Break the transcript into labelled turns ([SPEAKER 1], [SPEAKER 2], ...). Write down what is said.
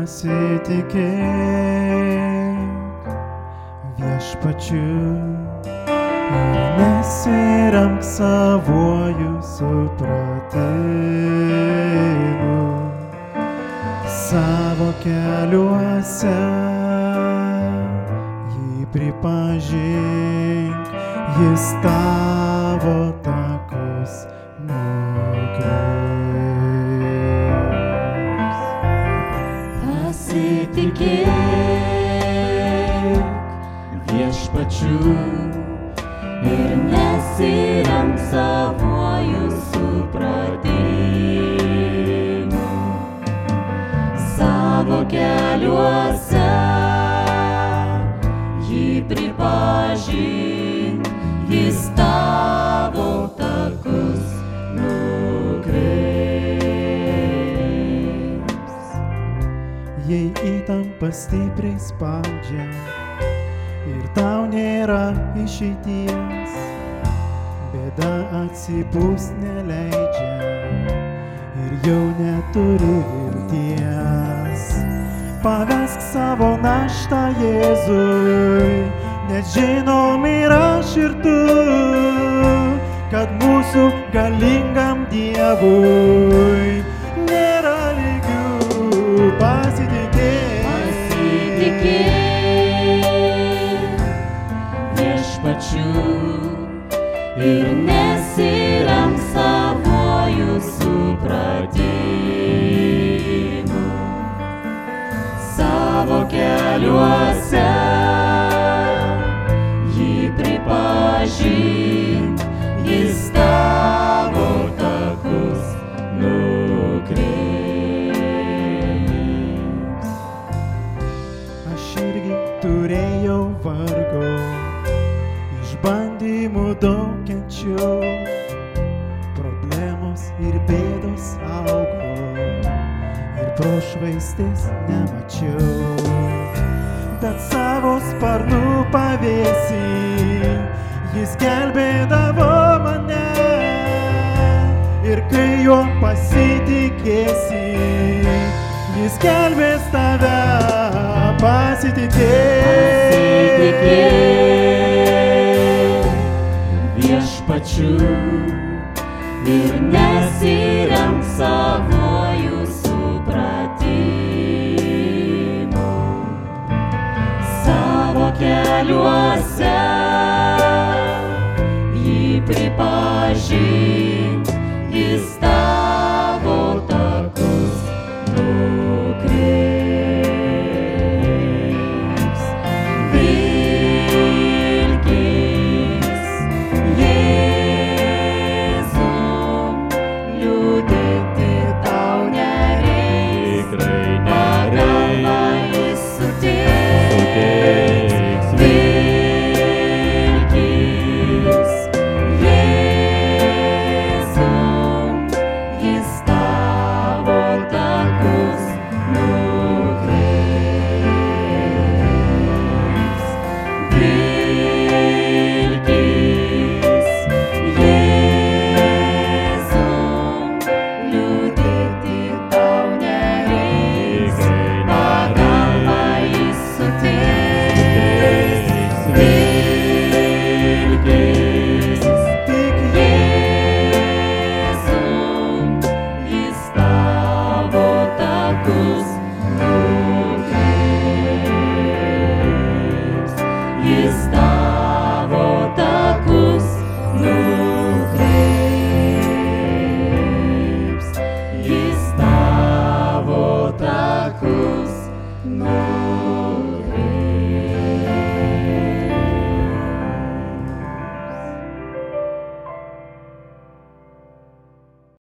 [SPEAKER 1] pasitikėk Viešpačiu ir nesiremk savuoju supratimu. Savo keliuose jį pripažink, jis tavo takus nukreips.
[SPEAKER 2] Pasitikėk Viešpačiu ir nesiremk savuoju supratimu. Savo keliuose jį pripažink, jis tavo takus nukreips.
[SPEAKER 1] Jei įtampa stipriai spaudžia ir tau nėra išeities, bėda atsipūst neleidžia ir jau neturi vilties. Pavesk savo naštą Jėzui, nes žinom ir aš ir tu, kad mūsų galingam Dievui nėra lygių.
[SPEAKER 2] Pasitikėk Viešpačiu ir nesiremk savuoju supratimu. Savo keliuose jį pripažink, jis tavo takus nukreips.
[SPEAKER 1] Aš irgi turėjau vargo, išbandymų daug kenčiau, problemos ir bėdos augo ir prošvaistės nemačiau. Bet savo sparnų pavėsį jis gelbėdavo mane ir kai juo pasitikėsi, jis gelbės tave. Pasitikėk
[SPEAKER 2] Viešpačiu ir nesiremk savuoju supratimu. Savo keliuose jį pripažink, jis tavo takus nukreips. Jis tavo takus nukreips.